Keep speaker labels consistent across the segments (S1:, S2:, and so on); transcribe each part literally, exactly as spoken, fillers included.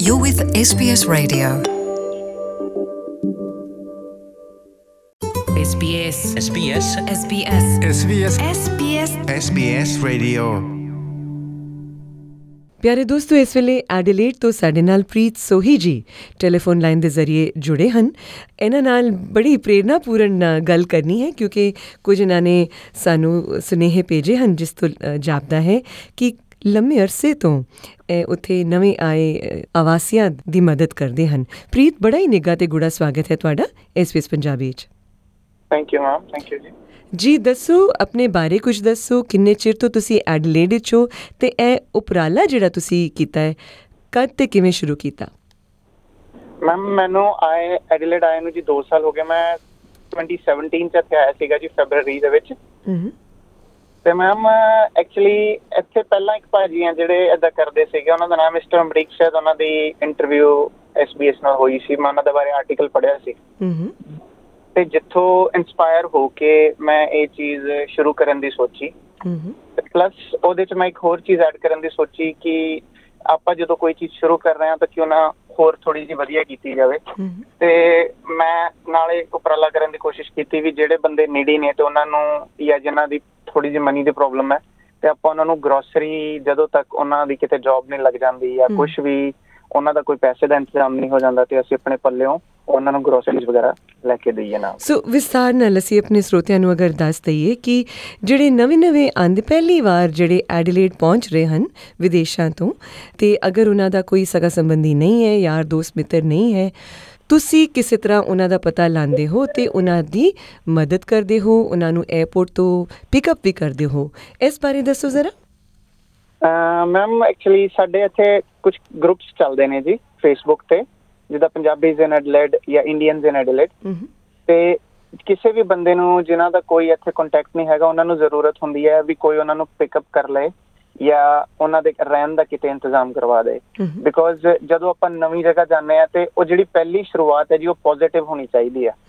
S1: You're with S B S Radio.
S2: SBS
S3: SBS
S2: SBS
S4: SBS
S2: SBS
S4: SBS Radio।
S5: ਪਿਆਰੇ ਦੋਸਤੋ, ਇਸ ਵੇਲੇ Adelaide ਤੋਂ ਸਾਡੇ ਨਾਲ ਪ੍ਰੀਤ ਸੋਹੀ ਜੀ ਟੈਲੀਫੋਨ ਲਾਈਨ ਦੇ ਜ਼ਰੀਏ ਜੁੜੇ ਹਨ। ਇਹਨਾਂ ਨਾਲ ਬੜੀ ਪ੍ਰੇਰਨਾਪੂਰਨ ਗੱਲ ਕਰਨੀ ਹੈ ਕਿਉਂਕਿ ਕੁਝ ਇਹਨਾਂ ਨੇ ਸਾਨੂੰ ਸੁਨੇਹੇ ਭੇਜੇ ਹਨ ਜਿਸ ਤੋਂ ਜਾਪਦਾ ਹੈ ਕਿ ਲੰਮੇ ਅਰਸੇ ਤੋਂ ਉੱਥੇ ਨਵੇਂ ਆਏ ਆਵਾਸੀਆਂ ਦੀ ਮਦਦ ਕਰਦੇ ਹਨ। ਪ੍ਰੀਤ, ਬੜਾ ਹੀ ਨਿੱਘਾ ਤੇ ਗੂੜਾ ਸਵਾਗਤ ਹੈ ਤੁਹਾਡਾ ਐਸ ਬੀ ਐਸ ਪੰਜਾਬੀ ਵਿੱਚ।
S6: Thank you ma'am. Thank you ਜੀ।
S5: ਜੀ ਦੱਸੋ, ਆਪਣੇ ਬਾਰੇ ਕੁਝ ਦੱਸੋ। ਕਿੰਨੇ ਚਿਰ ਤੋਂ ਤੁਸੀਂ ਐਡੀਲੇਡ ਵਿੱਚ ਹੋ ਅਤੇ ਇਹ ਉਪਰਾਲਾ ਜਿਹੜਾ ਤੁਸੀਂ ਕੀਤਾ ਹੈ ਕਦ ਅਤੇ ਕਿਵੇਂ ਸ਼ੁਰੂ ਕੀਤਾ?
S6: ਮੈਮ ਮੈਨੂੰ ਆਏ ਐਡੀਲੇਡ ਆਏ ਨੂੰ ਜੀ ਦੋ ਸਾਲ ਹੋ ਗਏ। ਮੈਂ ਟਵੈਂਟੀ ਸੈਵਨਟੀਨ 'ਚ ਇੱਥੇ ਆਇਆ ਸੀਗਾ ਜੀ, ਫੈਬਰਵਰੀ ਦੇ ਵਿੱਚ। ਤੇ ਮੈਮ ਐਕਚੁਅਲੀ ਇੱਥੇ ਪਹਿਲਾਂ ਇੱਕ ਭਾਜੀ ਆ ਜਿਹੜੇ ਏਦਾਂ ਕਰਦੇ ਸੀਗੇ, ਉਹਨਾਂ ਦਾ ਨਾਮ ਮਿਸਟਰ ਅਮਰੀਕ ਸ਼ਾਇਦ। ਉਹਨਾਂ ਦੀ ਇੰਟਰਵਿਊ ਐਸ ਬੀ ਐਸ ਨਾਲ ਹੋਈ ਸੀ, ਮੈਂ ਉਹਨਾਂ ਦੇ ਬਾਰੇ ਆਰਟੀਕਲ ਪੜ੍ਹਿਆ ਸੀ। ਤੇ ਜਿੱਥੋਂ ਇੰਸਪਾਇਰ ਹੋ ਕੇ ਮੈਂ ਇਹ ਚੀਜ਼ ਸ਼ੁਰੂ ਕਰਨ ਦੀ ਸੋਚੀ। ਪਲੱਸ ਉਹਦੇ 'ਚ ਮੈਂ ਇੱਕ ਹੋਰ ਚੀਜ਼ ਐਡ ਕਰਨ ਦੀ ਸੋਚੀ ਕਿ ਆਪਾਂ ਜਦੋਂ ਕੋਈ ਚੀਜ਼ ਸ਼ੁਰੂ ਕਰ ਰਹੇ ਹਾਂ ਤਾਂ ਕਿਉਂ ਨਾ ਹੋਰ ਥੋੜ੍ਹੀ ਜਿਹੀ ਵਧੀਆ ਕੀਤੀ ਜਾਵੇ। ਤੇ ਮੈਂ ਨਾਲੇ ਉਪਰਾਲਾ ਕਰਨ ਦੀ ਕੋਸ਼ਿਸ਼ ਕੀਤੀ ਵੀ ਜਿਹੜੇ ਬੰਦੇ ਨੀਡੀ ਨੇ ਤੇ ਉਹਨਾਂ ਨੂੰ, ਜਾਂ ਜਿਹਨਾਂ ਦੀ ਥੋੜ੍ਹੀ ਜਿਹੀ ਮਨੀ ਦੀ ਪ੍ਰੋਬਲਮ ਹੈ, ਤੇ ਆਪਾਂ ਉਹਨਾਂ ਨੂੰ ਗਰੋਸਰੀ ਜਦੋਂ ਤੱਕ ਉਹਨਾਂ ਦੀ ਕਿਤੇ ਜੋਬ ਨਹੀਂ ਲੱਗ ਜਾਂਦੀ ਜਾਂ ਕੁਛ ਵੀ ਉਹਨਾਂ ਦਾ ਕੋਈ ਪੈਸੇ ਦਾ ਇੰਤਜ਼ਾਮ ਨਹੀਂ ਹੋ ਜਾਂਦਾ, ਤੇ ਅਸੀਂ ਆਪਣੇ ਪੱਲਿਓਂ ਉਹਨਾਂ ਨੂੰ ਗਰੋਸਰੀਜ਼ ਵਗੈਰਾ ਲੈ ਕੇ ਦਈਏ ਨਾਲ।
S5: ਸੋ ਵਿਸਥਾਰ ਨਾਲ ਅਸੀਂ ਆਪਣੇ ਸਰੋਤਿਆਂ ਨੂੰ ਅਗਰ ਦੱਸ ਦਈਏ ਕਿ ਜਿਹੜੇ ਨਵੇਂ ਨਵੇਂ ਆਉਂਦੇ, ਪਹਿਲੀ ਵਾਰ ਜਿਹੜੇ ਐਡੀਲੇਡ ਪਹੁੰਚ ਰਹੇ ਹਨ ਵਿਦੇਸ਼ਾਂ ਤੋਂ, ਅਤੇ ਅਗਰ ਉਹਨਾਂ ਦਾ ਕੋਈ ਸਗਾ ਸੰਬੰਧੀ ਨਹੀਂ ਹੈ, ਯਾਰ ਦੋਸਤ ਮਿੱਤਰ ਨਹੀਂ ਹੈ, ਤੁਸੀਂ ਕਿਸੇ ਤਰ੍ਹਾਂ ਉਹਨਾਂ ਦਾ ਪਤਾ ਲਾਉਂਦੇ ਹੋ ਅਤੇ ਉਹਨਾਂ ਦੀ ਮਦਦ ਕਰਦੇ ਹੋ, ਉਹਨਾਂ ਨੂੰ ਏਅਰਪੋਰਟ ਤੋਂ ਪਿਕਅਪ ਵੀ ਕਰਦੇ ਹੋ। ਇਸ ਬਾਰੇ ਦੱਸੋ ਜ਼ਰਾ।
S6: ਮੈਮ ਐਕਚੁਅਲੀ ਸਾਡੇ ਇੱਥੇ ਕੁਛ ਗਰੁੱਪਸ ਚੱਲਦੇ ਨੇ ਜੀ ਫੇਸਬੁੱਕ 'ਤੇ, ਜਿੱਦਾਂ ਪੰਜਾਬੀਜ਼ ਇਨ ਐਡੀਲੇਡ ਜਾਂ ਇੰਡੀਅਨਜ਼ ਇਨ ਐਡੀਲੇਡ। ਤੇ ਕਿਸੇ ਵੀ ਬੰਦੇ ਨੂੰ ਜਿਨ੍ਹਾਂ ਦਾ ਕੋਈ ਇੱਥੇ ਕੰਟੈਕਟ ਨਹੀਂ ਹੈਗਾ, ਉਹਨਾਂ ਨੂੰ ਜ਼ਰੂਰਤ ਹੁੰਦੀ ਹੈ ਵੀ ਕੋਈ ਉਹਨਾਂ ਨੂੰ ਪਿਕਅਪ ਕਰ ਲਏ ਜਾਂ ਉਹਨਾਂ ਦੇ ਰਹਿਣ ਦਾ ਕਿਤੇ ਇੰਤਜ਼ਾਮ ਕਰਵਾ ਦੇ। ਬਿਕੋਜ਼ ਜਦੋਂ ਆਪਾਂ ਨਵੀਂ ਜਗ੍ਹਾ ਜਾਂਦੇ ਹਾਂ ਤੇ ਉਹ ਜਿਹੜੀ ਪਹਿਲੀ ਸ਼ੁਰੂਆਤ ਹੈ ਜੀ, ਉਹ ਪੋਜ਼ੀਟਿਵ ਹੋਣੀ ਚਾਹੀਦੀ ਹੈ।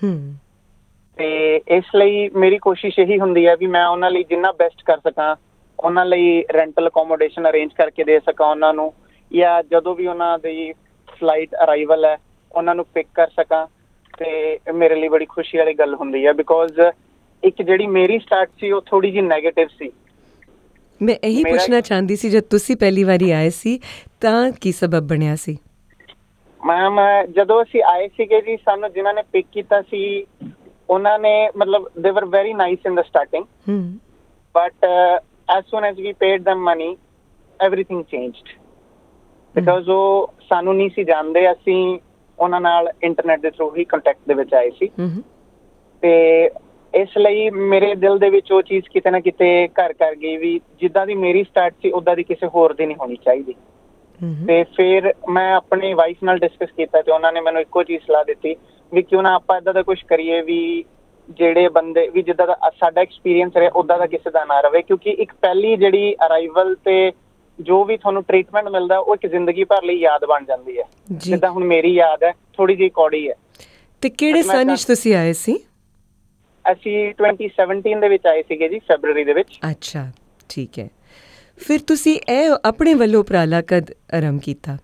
S6: ਤੇ ਇਸ ਲਈ ਮੇਰੀ ਕੋਸ਼ਿਸ਼ ਇਹੀ ਹੁੰਦੀ ਹੈ ਵੀ ਮੈਂ ਉਹਨਾਂ ਲਈ ਜਿੰਨਾ ਬੈਸਟ ਕਰ ਸਕਾਂ, ਉਹਨਾਂ ਲਈ ਰੈਂਟਲ ਅਕੋਮੋਡੇਸ਼ਨ ਅਰੇਂਜ ਕਰਕੇ ਦੇ ਸਕਾਂ ਉਹਨਾਂ ਨੂੰ, ਜਾਂ ਜਦੋਂ ਵੀ ਉਹਨਾਂ ਦੀ ਫਲਾਈਟ ਅਰਾਈਵਲ ਹੈ ਉਹਨਾਂ ਨੂੰ ਪਿਕ ਕਰ ਸਕਾਂ। ਤੇ ਮੇਰੇ ਲਈ ਬੜੀ ਖੁਸ਼ੀ ਵਾਲੀ ਗੱਲ ਹੁੰਦੀ ਹੈ, ਬਿਕੋਜ਼ ਇੱਕ ਜਿਹੜੀ ਮੇਰੀ ਸਟਾਰਟ ਸੀ ਉਹ ਥੋੜ੍ਹੀ ਜਿਹੀ ਨੈਗੇਟਿਵ ਸੀ।
S5: ਮੈਂ ਇਹੀ ਪੁੱਛਣਾ ਚਾਹੁੰਦੀ ਸੀ, ਜਦ ਤੁਸੀਂ ਪਹਿਲੀ ਵਾਰੀ ਆਏ ਸੀ ਤਾਂ ਕੀ ਸਬਬ ਬਣਿਆ ਸੀ?
S6: ਮੈਮ ਜਦੋਂ ਅਸੀਂ ਆਏ ਸੀਗੇ ਜੀ, ਸਾਨੂੰ ਜਿਨ੍ਹਾਂ ਨੇ ਪਿਕ ਕੀਤਾ ਸੀ ਉਹਨਾਂ ਨੇ ਮਤਲਬ ਦੇ ਵਰ very nice in the starting, but as soon as we paid them money everything changed. Because ਉਹ ਸਾਨੂੰ ਨਹੀਂ ਸੀ ਜਾਣਦੇ, ਅਸੀਂ ਉਹਨਾਂ ਨਾਲ ਇੰਟਰਨੈਟ ਦੇ ਥਰੂ ਹੀ ਕੰਟੈਕਟ ਦੇ ਵਿੱਚ ਆਏ ਸੀ। ਤੇ ਇਸ ਲਈ ਮੇਰੇ ਦਿਲ ਦੇ ਵਿੱਚ ਉਹ ਚੀਜ਼ ਕਿਤੇ ਨਾ ਕਿਤੇ ਘਰ ਕਰ ਗਈ ਵੀ ਜਿੱਦਾਂ ਦੀ ਮੇਰੀ ਸਟਾਰਟ ਸੀ ਉੱਦਾਂ ਦੀ ਕਿਸੇ ਹੋਰ ਦੀ ਨਹੀਂ ਹੋਣੀ ਚਾਹੀਦੀ। ਤੇ ਫਿਰ ਮੈਂ ਆਪਣੀ ਵਾਈਫ ਨਾਲ ਡਿਸਕਸ ਕੀਤਾ ਤੇ ਉਹਨਾਂ ਨੇ ਮੈਨੂੰ ਇੱਕੋ ਚੀਜ਼ ਸਲਾਹ ਦਿੱਤੀ ਵੀ ਕਿਉਂ ਨਾ ਆਪਾਂ ਇੱਦਾਂ ਦਾ ਕੁਛ ਕਰੀਏ ਵੀ ਜਿਹੜੇ ਬੰਦੇ ਵੀ ਜਿੱਦਾਂ ਦਾ ਸਾਡਾ ਐਕਸਪੀਰੀਅੰਸ ਰਿਹਾ ਉੱਦਾਂ ਦਾ ਕਿਸੇ ਦਾ ਨਾ ਰਹੇ। ਕਿਉਂਕਿ ਇੱਕ ਪਹਿਲੀ ਜਿਹੜੀ ਅਰਾਈਵਲ ਤੇ ਜੋ ਵੀ ਤੁਹਾਨੂੰ ਟ੍ਰੀਟਮੈਂਟ ਮਿਲਦਾ ਉਹ ਇੱਕ ਜ਼ਿੰਦਗੀ ਭਰ ਲਈ ਯਾਦ ਬਣ ਜਾਂਦੀ ਹੈ। ਜਿੱਦਾਂ ਹੁਣ ਮੇਰੀ ਯਾਦ ਹੈ, ਥੋੜ੍ਹੀ ਜਿਹੀ ਕੌੜੀ ਹੈ। ਤੇ
S5: ਕਿਹੜੇ ਸਾਲ ਵਿੱਚ ਤੁਸੀਂ ਆਏ ਸੀ?
S6: ਅਸੀਂ ਟਵੈਂਟੀ ਸੈਵਨਟੀਨ ਦੇ ਵਿੱਚ ਆਏ ਸੀਗੇ ਜੀ, ਫੈਬਰਵਰੀ ਦੇ ਵਿੱਚ।
S5: ਅੱਛਾ, ਠੀਕ ਹੈ। ਫਿਰ ਤੁਸੀਂ ਇਹ ਆਪਣੇ ਵੱਲੋਂ ਉਪਰਾਲਾ ਕਦ ਆਰੰਭ ਕੀਤਾ?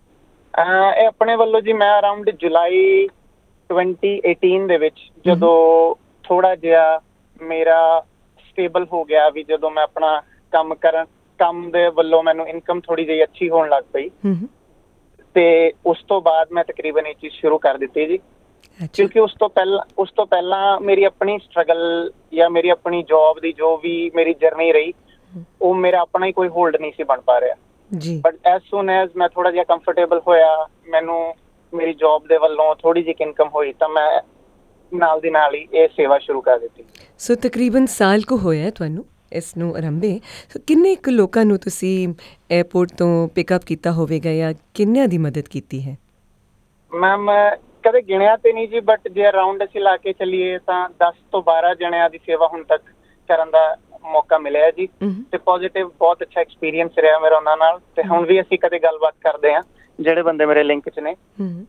S6: ਇਹ ਆਪਣੇ ਵੱਲੋਂ ਜੀ ਮੈਂ ਅਰਾਊਂਡ ਜੁਲਾਈ ਟਵੈਂਟੀ ਏਟੀਨ ਦੇ ਵਿੱਚ, ਜਦੋਂ ਥੋੜ੍ਹਾ ਜਿਹਾ ਮੇਰਾ ਸਟੇਬਲ ਹੋ ਗਿਆ, ਵੀ ਜਦੋਂ ਮੈਂ ਆਪਣਾ ਕੰਮ ਕਰਨ ਕੰਮ ਦੇ ਵੱਲੋਂ ਮੈਨੂੰ ਇਨਕਮ ਥੋੜ੍ਹੀ ਜਿਹੀ ਅੱਛੀ ਹੋਣ ਲੱਗ ਪਈ, ਤੇ ਉਸ ਤੋਂ ਬਾਅਦ ਮੈਂ ਤਕਰੀਬਨ ਇਹ ਚੀਜ਼ ਸ਼ੁਰੂ ਕਰ ਦਿੱਤੀ ਜੀ। ਕਿਉਂਕਿ ਉਸ ਤੋਂ ਪਹਿਲਾਂ ਉਸ ਤੋਂ ਪਹਿਲਾਂ ਮੇਰੀ ਆਪਣੀ ਸਟਰਗਲ ਜਾਂ ਮੇਰੀ ਆਪਣੀ ਜੋਬ ਦੀ ਜੋ ਵੀ ਮੇਰੀ ਜਰਨੀ ਰਹੀ, ਉਹ ਮੇਰਾ ਆਪਣਾ ਹੀ ਕੋਈ ਹੋਲਡ ਨਹੀਂ ਸੀ ਬਣ ਪਾ ਰਿਹਾ। ਬਟ ਐਜ਼ ਸੂਨ ਐਜ਼ ਮੈਂ ਥੋੜ੍ਹਾ ਜਿਹਾ ਕੰਫਰਟੇਬਲ ਹੋਇਆ, ਮੈਨੂੰ ਮੇਰੀ ਜੋਬ ਦੇ ਵੱਲੋਂ ਥੋੜ੍ਹੀ ਜਿਹੀ ਇਨਕਮ ਹੋਈ, ਤਾਂ ਮੈਂ ਨਾਲ ਦੀ ਨਾਲ ਹੀ ਇਹ ਸੇਵਾ ਸ਼ੁਰੂ ਕਰ ਦਿੱਤੀ।
S5: ਸੋ ਤਕਰੀਬਨ ਸਾਲ ਕੁ ਹੋਇਆ ਤੁਹਾਨੂੰ ਇਸ ਨੂੰ ਆਰੰਭੇ। ਕਿੰਨੇ ਕੁ ਲੋਕਾਂ ਨੂੰ ਤੁਸੀਂ ਏਅਰਪੋਰਟ ਤੋਂ ਪਿਕਅਪ ਕੀਤਾ ਹੋਵੇਗਾ ਜਾਂ ਕਿੰਨਿਆਂ ਦੀ ਮਦਦ ਕੀਤੀ ਹੈ? ਮੈਮ
S6: ਕਦੇ ਗਿਣਿਆ ਤੇ ਨਹੀਂ ਜੀ, ਬਟ ਜੇ ਅਰਾਊਂਡ ਅਸੀਂ ਲਾ ਕੇ ਚੱਲੀਏ ਤਾਂ ਦਸ ਤੋਂ ਬਾਰਾਂ ਜਣਿਆਂ ਦੀ ਸੇਵਾ ਹੁਣ ਤੱਕ ਕਰਨ ਦਾ ਮੌਕਾ ਮਿਲਿਆ ਜੀ। ਤੇ ਪੋਜ਼ੀਟਿਵ ਬਹੁਤ ਅੱਛਾ ਐਕਸਪੀਰੀਅੰਸ ਰਿਹਾ ਮੇਰਾ ਉਹਨਾਂ ਨਾਲ। ਤੇ ਹੁਣ ਵੀ ਅਸੀਂ ਕਦੇ ਗੱਲਬਾਤ ਕਰਦੇ ਹਾਂ ਜਿਹੜੇ ਬੰਦੇ ਮੇਰੇ ਲਿੰਕ 'ਚ ਨੇ,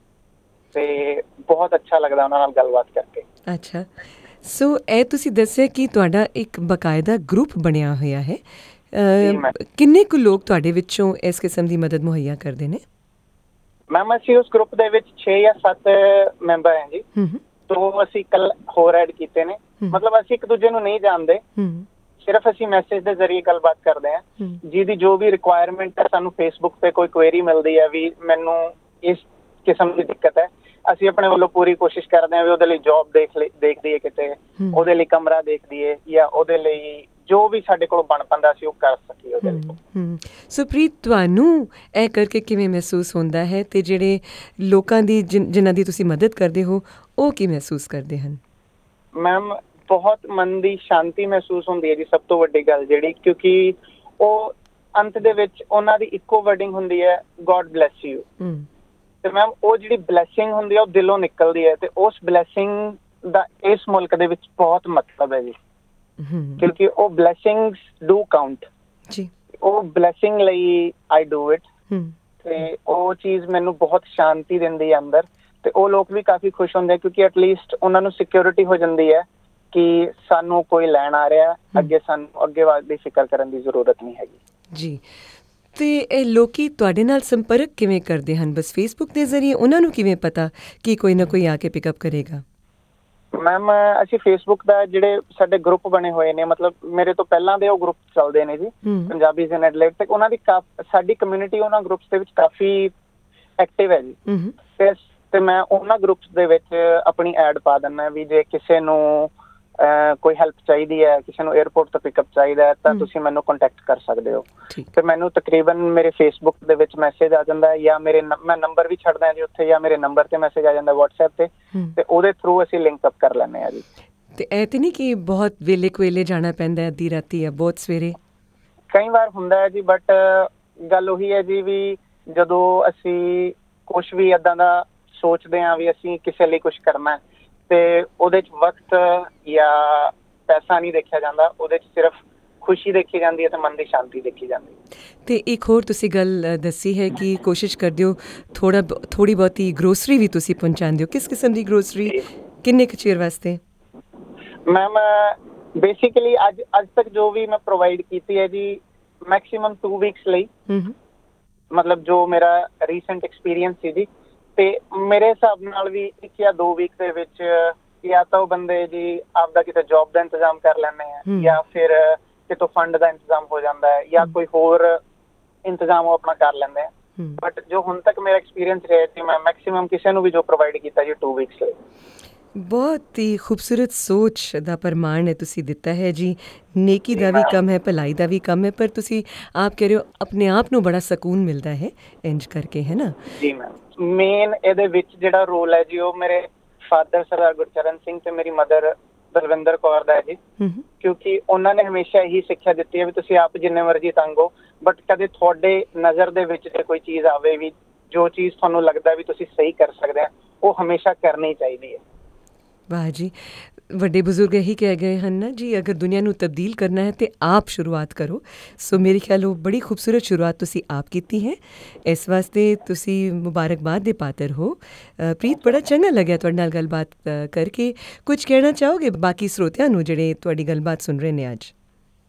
S6: ਤੇ ਬਹੁਤ ਅੱਛਾ ਲੱਗਦਾ ਉਹਨਾਂ ਨਾਲ ਗੱਲਬਾਤ ਕਰਕੇ।
S5: ਅੱਛਾ, ਸੋ ਇਹ ਤੁਸੀਂ ਦੱਸਿਆ ਕਿ ਤੁਹਾਡਾ ਇੱਕ ਬਕਾਇਦਾ ਗਰੁੱਪ ਬਣਿਆ ਹੋਇਆ ਹੈ। ਕਿੰਨੇ ਕੁ ਲੋਕ ਤੁਹਾਡੇ ਵਿੱਚੋਂ ਇਸ ਕਿਸਮ ਦੀ ਮਦਦ ਮੁਹੱਈਆ ਕਰਦੇ ਨੇ?
S6: ਮੈਮ ਅਸੀਂ ਉਸ ਗਰੁੱਪ ਦੇ ਵਿੱਚ ਛੇ ਜਾਂ ਸੱਤ ਮੈਂਬਰ ਹੈ ਜੀ। ਤੋਂ ਅਸੀਂ ਕੱਲ ਹੋਰ ਐਡ ਕੀਤੇ ਨੇ। ਮਤਲਬ ਅਸੀਂ ਇੱਕ ਦੂਜੇ ਨੂੰ ਨਹੀਂ ਜਾਣਦੇ, ਸਿਰਫ ਅਸੀਂ ਮੈਸੇਜ ਦੇ ਜ਼ਰੀਏ ਗੱਲਬਾਤ ਕਰਦੇ ਹਾਂ। ਜਿਹਦੀ ਜੋ ਵੀ ਰਿਕੁਆਇਰਮੈਂਟ ਹੈ, ਸਾਨੂੰ ਫੇਸਬੁੱਕ ਤੇ ਕੋਈ ਕੁਐਰੀ ਮਿਲਦੀ ਹੈ ਵੀ ਮੈਨੂੰ ਇਸ ਕਿਸਮ ਦੀ ਦਿੱਕਤ ਹੈ, ਅਸੀਂ ਆਪਣੇ ਵੱਲੋਂ ਪੂਰੀ ਕੋਸ਼ਿਸ਼ ਕਰਦੇ ਹਾਂ ਵੀ ਉਹਦੇ ਲਈ ਜੋਬ ਦੇਖ ਲਈ ਦੇਖ ਦਈਏ, ਕਿਤੇ ਉਹਦੇ ਲਈ ਕਮਰਾ ਦੇਖ ਦਈਏ, ਜਾਂ ਉਹਦੇ ਲਈ ਜੋ ਵੀ ਸਾਡੇ ਕੋਲ ਬਣ ਪਾਉਂਦਾ ਅਸੀਂ ਉਹ ਕਰ ਸਕੀਏ ਉਹਦੇ ਲਈ।
S5: ਸੋ ਪ੍ਰੀਤ, ਤੁਹਾਨੂੰ ਇਹ ਕਰਕੇ ਕਿਵੇਂ ਮਹਿਸੂਸ ਹੁੰਦਾ ਹੈ, ਅਤੇ ਜਿਹੜੇ ਲੋਕਾਂ ਦੀ ਜਿਨ ਜਿਨ੍ਹਾਂ ਦੀ ਤੁਸੀਂ ਮਦਦ ਕਰਦੇ ਹੋ ਉਹ ਕੀ ਮਹਿਸੂਸ ਕਰਦੇ ਹਨ?
S6: ਮੈਮ ਬਹੁਤ ਮਨ ਦੀ ਸ਼ਾਂਤੀ ਮਹਿਸੂਸ ਹੁੰਦੀ ਹੈ ਜੀ, ਸਭ ਤੋਂ ਵੱਡੀ ਗੱਲ ਜਿਹੜੀ, ਕਿਉਂਕਿ ਉਹ ਅੰਤ ਦੇ ਵਿੱਚ ਉਹਨਾਂ ਦੀ ਇੱਕੋ ਵਰਡਿੰਗ ਹੁੰਦੀ ਹੈ, ਗੋਡ ਬਲੈਸ ਯੂ। ਤੇ ਮੈਮ ਉਹ ਜਿਹੜੀ ਬਲੈਸਿੰਗ ਹੁੰਦੀ ਹੈ ਉਹ ਦਿਲੋਂ ਨਿਕਲਦੀ ਹੈ, ਤੇ ਉਸ ਬਲੈਸਿੰਗ ਦਾ ਇਸ ਮੁਲਕ ਦੇ ਵਿੱਚ ਬਹੁਤ ਮਤਲਬ ਹੈ ਜੀ। ਕਿਉਂਕਿ ਉਹ ਬਲੈਸਿੰਗਸ ਡੂ ਕਾਊਂਟ ਜੀ। ਉਹ ਬਲੈਸਿੰਗ ਲਈ ਆਈ ਡੂ ਇਟ, ਤੇ ਉਹ ਚੀਜ਼ ਮੈਨੂੰ ਬਹੁਤ ਸ਼ਾਂਤੀ ਦਿੰਦੀ ਹੈ ਅੰਦਰ। ਤੇ ਉਹ ਲੋਕ ਵੀ ਕਾਫੀ ਖੁਸ਼ ਹੁੰਦੇ ਕਿਉਂਕਿ ਐਟਲੀਸਟ ਉਹਨਾਂ ਨੂੰ ਸਿਕਿਉਰਿਟੀ ਹੋ ਜਾਂਦੀ ਹੈ ਕਿ ਸਾਨੂੰ ਕੋਈ ਲੈਣ ਆ ਰਿਹਾ, ਅੱਗੇ ਸਾਨੂੰ ਅੱਗੇ ਬਾਅਦ ਦੀ ਫਿਕਰ ਕਰਨ ਦੀ ਜ਼ਰੂਰਤ ਨਹੀਂ ਹੈਗੀ
S5: ਜੀ। ਤੇ ਇਹ ਲੋਕੀ ਤੁਹਾਡੇ ਨਾਲ ਸੰਪਰਕ ਕਿਵੇਂ ਕਰਦੇ ਹਨ? ਬਸ ਫੇਸਬੁੱਕ ਦੇ ਜ਼ਰੀਏ? ਉਹਨਾਂ ਨੂੰ ਕਿਵੇਂ ਪਤਾ ਕਿ ਕੋਈ ਨਾ ਕੋਈ ਆ ਕੇ ਪਿਕਅਪ ਕਰੇਗਾ?
S6: ਮੈਮ ਅਸੀਂ ਫੇਸਬੁੱਕ ਦਾ ਜਿਹੜੇ ਸਾਡੇ ਗਰੁੱਪ ਬਣੇ ਹੋਏ ਨੇ, ਮਤਲਬ ਮੇਰੇ ਤੋਂ ਪਹਿਲਾਂ ਦੇ ਉਹ ਗਰੁੱਪ ਚੱਲਦੇ ਨੇ ਜੀ, ਪੰਜਾਬੀਜ਼ ਇਨ ਐਡੀਲੇਡ, ਤੇ ਉਹਨਾਂ ਦੀ ਸਾਡੀ ਕਮਿਊਨਿਟੀ ਉਹਨਾਂ ਗਰੁੱਪਸ ਦੇ ਵਿੱਚ ਕਾਫੀ ਐਕਟਿਵ ਹੈ ਜੀ। ਤੇ ਤੇ ਮੈਂ ਉਹਨਾਂ ਗਰੁੱਪਸ ਦੇ ਵਿੱਚ ਆਪਣੀ ਐਡ ਪਾ ਦਿੰਦਾ ਵੀ ਜੇ ਕਿਸੇ ਨੂੰ ਕੋਈ ਹੈਲਪ ਚਾਹੀਦੀ ਹੈ, ਕਿਸੇ ਨੂੰ ਏਅਰਪੋਰਟ ਤੋਂ ਪਿਕਅਪ ਚਾਹੀਦਾ ਹੈ, ਤਾਂ ਤੁਸੀਂ ਮੈਨੂੰ ਕੰਟੈਕਟ ਕਰ ਸਕਦੇ ਹੋ। ਤੇ ਮੈਨੂੰ ਤਕਰੀਬਨ ਮੇਰੇ ਫੇਸਬੁੱਕ ਦੇ ਵਿੱਚ ਮੈਸੇਜ ਆ ਜਾਂਦਾ ਹੈ, ਜਾਂ ਮੇਰੇ ਮੈਂ ਨੰਬਰ ਵੀ ਛੱਡਦਾ ਜੀ ਉੱਥੇ, ਜਾਂ ਮੇਰੇ ਨੰਬਰ ਤੇ ਮੈਸੇਜ ਆ ਜਾਂਦਾ ਵਟਸਐਪ ਤੇ, ਤੇ ਉਹਦੇ ਥਰੂ ਅਸੀਂ ਲਿੰਕ ਅਪ ਕਰ ਲੈਂਦੇ ਹਾਂ ਜੀ। ਤੇ
S5: ਇਹ ਤੇ ਨਹੀਂ ਕਿ ਬਹੁਤ ਵੇਲੇ ਕੁਵੇਲੇ ਜਾਣਾ ਪੈਂਦਾ, ਅੱਧੀ ਰਾਤੀ ਜਾਂ ਬਹੁਤ ਸਵੇਰੇ?
S6: ਕਈ ਵਾਰ ਹੁੰਦਾ ਹੈ ਜੀ, ਬਟ ਗੱਲ ਉਹੀ ਹੈ ਜੀ ਵੀ ਜਦੋਂ ਅਸੀਂ ਕੁਛ ਵੀ ਏਦਾਂ ਦਾ ਸੋਚਦੇ ਹਾਂ ਵੀ ਅਸੀਂ ਕਿਸੇ ਲਈ ਕੁਛ ਕਰਨਾ, ਤੇ ਉਹਦੇ ਚ ਵਕਤ ਜਾਂ ਪੈਸਾ ਨਹੀਂ ਦੇਖਿਆ ਜਾਂਦਾ, ਉਹਦੇ ਚ ਸਿਰਫ ਖੁਸ਼ੀ ਦੇਖੀ ਜਾਂਦੀ ਹੈ ਤੇ ਮਨ ਦੀ ਸ਼ਾਂਤੀ ਦੇਖੀ ਜਾਂਦੀ ਹੈ।
S5: ਤੇ ਇੱਕ ਹੋਰ ਤੁਸੀਂ ਗੱਲ ਦੱਸੀ ਹੈ ਕਿ ਕੋਸ਼ਿਸ਼ ਕਰਦੇ ਹੋ ਥੋੜਾ ਥੋੜੀ ਬਹੁਤੀ ਗਰੋਸਰੀ ਵੀ ਤੁਸੀਂ ਪਹੁੰਚਾਉਂਦੇ ਹੋ। ਕਿਸ ਕਿਸਮ ਦੀ ਗਰੋਸਰੀ, ਕਿੰਨੇ ਕੁ ਚਿਰ ਵਾਸਤੇ?
S6: ਮੈਮ ਬੇਸਿਕਲੀ ਅੱਜ ਅੱਜ ਤੱਕ ਜੋ ਵੀ ਮੈਂ ਪ੍ਰੋਵਾਈਡ ਕੀਤੀ ਹੈ ਜੀ, ਮੈਕਸੀਮਮ ਟੂ ਵੀਕਸ ਲਈ, ਮਤਲਬ ਜੋ ਮੇਰਾ ਰੀਸੈਂਟ ਐਕਸਪੀਰੀਅੰਸ ਸੀ ਜੀ। ਤੇ ਮੇਰੇ ਹਿਸਾਬ ਨਾਲ ਵੀ ਇੱਕ ਜਾਂ ਦੋ ਵੀਕ ਦੇ ਵਿੱਚ ਜਾਂ ਤਾਂ ਉਹ ਬੰਦੇ ਜੀ ਆਪਦਾ ਕਿਤੇ ਜੋਬ ਦਾ ਇੰਤਜ਼ਾਮ ਕਰ ਲੈਂਦੇ ਆ, ਜਾਂ ਫਿਰ ਕਿਤੋਂ ਫੰਡ ਦਾ ਇੰਤਜ਼ਾਮ ਹੋ ਜਾਂਦਾ ਹੈ, ਜਾਂ ਕੋਈ ਹੋਰ ਇੰਤਜ਼ਾਮ ਉਹ ਆਪਣਾ ਕਰ ਲੈਂਦੇ ਆ। ਬਟ ਜੋ ਹੁਣ ਤੱਕ ਮੇਰਾ ਐਕਸਪੀਰੀਅੰਸ ਰਿਹਾ ਸੀ, ਮੈਂ ਮੈਕਸੀਮਮ ਕਿਸੇ ਨੂੰ ਵੀ ਜੋ ਪ੍ਰੋਵਾਈਡ ਕੀਤਾ ਜੀ ਟੂ ਵੀਕਸ ਲਈ।
S5: ਬਹੁਤ ਹੀ ਖੂਬਸੂਰਤ ਸੋਚ ਦਾ ਪ੍ਰਮਾਣ ਹੈ ਤੁਸੀਂ ਦਿੱਤਾ ਹੈ ਜੀ। ਨੇਕੀ ਦਾ ਵੀ ਕੰਮ ਹੈ, ਭਲਾਈ ਦਾ ਵੀ ਕੰਮ ਹੈ, ਪਰ ਤੁਸੀਂ ਆਪ ਕਹਿ ਰਹੇ ਹੋ ਆਪਣੇ ਆਪ ਨੂੰ ਬੜਾ ਸਕੂਨ ਮਿਲਦਾ ਹੈ ਇੰਜ ਕਰਕੇ, ਹੈ ਨਾ?
S6: ਜੀ ਮੈਮ, ਮੇਨ ਇਹਦੇ ਵਿੱਚ ਜਿਹੜਾ ਰੋਲ ਹੈ ਜੀ, ਉਹ ਮੇਰੇ ਫਾਦਰ ਸਰਦਾਰ ਗੁਰਚਰਨ ਸਿੰਘ ਤੇ ਮੇਰੀ ਮਦਰ ਬਲਵਿੰਦਰ ਕੌਰ ਦਾ ਹੈ ਜੀ। ਕਿਉਂਕਿ ਉਹਨਾਂ ਨੇ ਹਮੇਸ਼ਾ ਇਹੀ ਸਿੱਖਿਆ ਦਿੱਤੀ ਹੈ ਵੀ ਤੁਸੀਂ ਆਪ ਜਿੰਨੇ ਮਰਜ਼ੀ ਤੰਗ ਹੋ, ਬਟ ਕਦੇ ਤੁਹਾਡੇ ਨਜ਼ਰ ਦੇ ਵਿੱਚ ਜੇ ਕੋਈ ਚੀਜ਼ ਆਵੇ ਵੀ ਜੋ ਚੀਜ਼ ਤੁਹਾਨੂੰ ਲੱਗਦਾ ਵੀ ਤੁਸੀਂ ਸਹੀ ਕਰ ਸਕਦੇ ਆ, ਉਹ ਹਮੇਸ਼ਾ ਕਰਨੀ ਚਾਹੀਦੀ ਹੈ। ਵਾਹ ਜੀ, ਵੱਡੇ ਬਜ਼ੁਰਗ ਇਹੀ ਕਹਿ ਗਏ ਹਨ ਨਾ ਜੀ, ਅਗਰ ਦੁਨੀਆ ਨੂੰ ਤਬਦੀਲ ਕਰਨਾ ਹੈ ਤਾਂ ਆਪ ਸ਼ੁਰੂਆਤ ਕਰੋ। ਸੋ ਮੇਰੇ ਖਿਆਲ ਉਹ ਬੜੀ ਖੂਬਸੂਰਤ ਸ਼ੁਰੂਆਤ ਤੁਸੀਂ ਆਪ ਕੀਤੀ ਹੈ, ਇਸ ਵਾਸਤੇ ਤੁਸੀਂ ਮੁਬਾਰਕਬਾਦ ਦੇ ਪਾਤਰ ਹੋ। ਪ੍ਰੀਤ, ਬੜਾ ਚੰਗਾ ਲੱਗਿਆ ਤੁਹਾਡੇ ਨਾਲ ਗੱਲਬਾਤ ਕਰਕੇ। ਕੁਝ ਕਹਿਣਾ ਚਾਹੋਗੇ ਬਾਕੀ ਸਰੋਤਿਆਂ ਨੂੰ ਜਿਹੜੇ ਤੁਹਾਡੀ ਗੱਲਬਾਤ ਸੁਣ ਰਹੇ ਨੇ ਅੱਜ?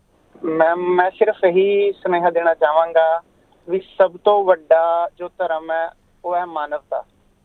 S6: ਮੈਮ ਮੈਂ ਸਿਰਫ ਇਹੀ ਸੁਨੇਹਾ ਦੇਣਾ ਚਾਹਾਂਗਾ ਵੀ ਸਭ ਤੋਂ ਵੱਡਾ ਜੋ ਧਰਮ ਹੈ ਉਹ ਹੈ ਮਾਨਵਤਾ।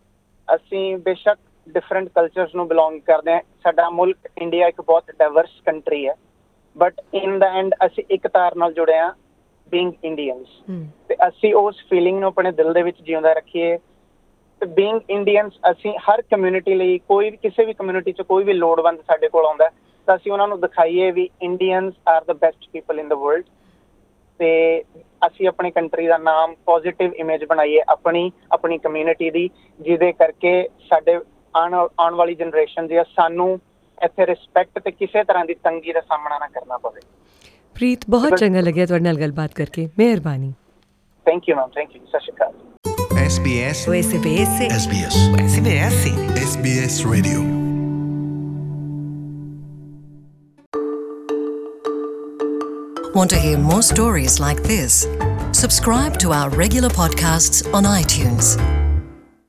S6: ਅਸੀਂ ਬੇਸ਼ੱਕ ਡਿਫਰੈਂਟ ਕਲਚਰਸ ਨੂੰ ਬਿਲੋਂਗ ਕਰਦੇ ਹਾਂ, ਸਾਡਾ ਮੁਲਕ ਇੰਡੀਆ ਇੱਕ ਬਹੁਤ ਡਾਇਵਰਸ ਕੰਟਰੀ ਹੈ, ਬਟ ਇਨ ਦਾ ਐਂਡ ਅਸੀਂ ਇੱਕ ਤਾਰ ਨਾਲ ਜੁੜੇ ਹਾਂ, ਬੀਇੰਗ ਇੰਡੀਅਨਸ। ਤੇ ਅਸੀਂ ਉਸ ਫੀਲਿੰਗ ਨੂੰ ਆਪਣੇ ਦਿਲ ਦੇ ਵਿੱਚ ਜਿਉਂਦਾ ਰੱਖੀਏ। ਤੇ ਬੀਇੰਗ ਇੰਡੀਅਨਸ ਅਸੀਂ ਹਰ ਕਮਿਊਨਿਟੀ ਲਈ, ਕੋਈ ਵੀ ਕਿਸੇ ਵੀ ਕਮਿਊਨਿਟੀ 'ਚ ਕੋਈ ਵੀ ਲੋੜਵੰਦ ਸਾਡੇ ਕੋਲ ਆਉਂਦਾ ਤਾਂ ਅਸੀਂ ਉਹਨਾਂ ਨੂੰ ਦਿਖਾਈਏ ਵੀ Indians are the best people in the world. ਤੇ ਅਸੀਂ ਆਪਣੀ ਕੰਟਰੀ ਦਾ ਨਾਮ ਪੋਜ਼ਿਟਿਵ ਇਮੇਜ ਬਣਾਈਏ ਆਪਣੀ ਆਪਣੀ ਕਮਿਊਨਿਟੀ ਦੀ, ਜਿਹਦੇ ਕਰਕੇ ਸਾਡੇ ਆਉਣ ਆਉਣ ਵਾਲੀ ਜਨਰੇਸ਼ਨ ਦੀ ਸਾਨੂੰ ਇੱਥੇ ਰਿਸਪੈਕਟ ਤੇ ਕਿਸੇ ਤਰ੍ਹਾਂ ਦੀ ਤੰਗੀ ਦਾ ਸਾਹਮਣਾ ਨਾ ਕਰਨਾ ਪਵੇ।
S5: ਪ੍ਰੀਤ, ਬਹੁਤ ਚੰਗਾ ਲੱਗਿਆ ਤੁਹਾਡੇ ਨਾਲ ਗੱਲਬਾਤ ਕਰਕੇ। ਮਿਹਰਬਾਨੀ।
S6: Thank you ma'am, thank you. ਸਤਿ ਸ਼੍ਰੀ ਅਕਾਲ।
S1: S B S S B S S B S S B S S B S Radio. Want to hear more stories like this? Subscribe to our regular podcasts on iTunes.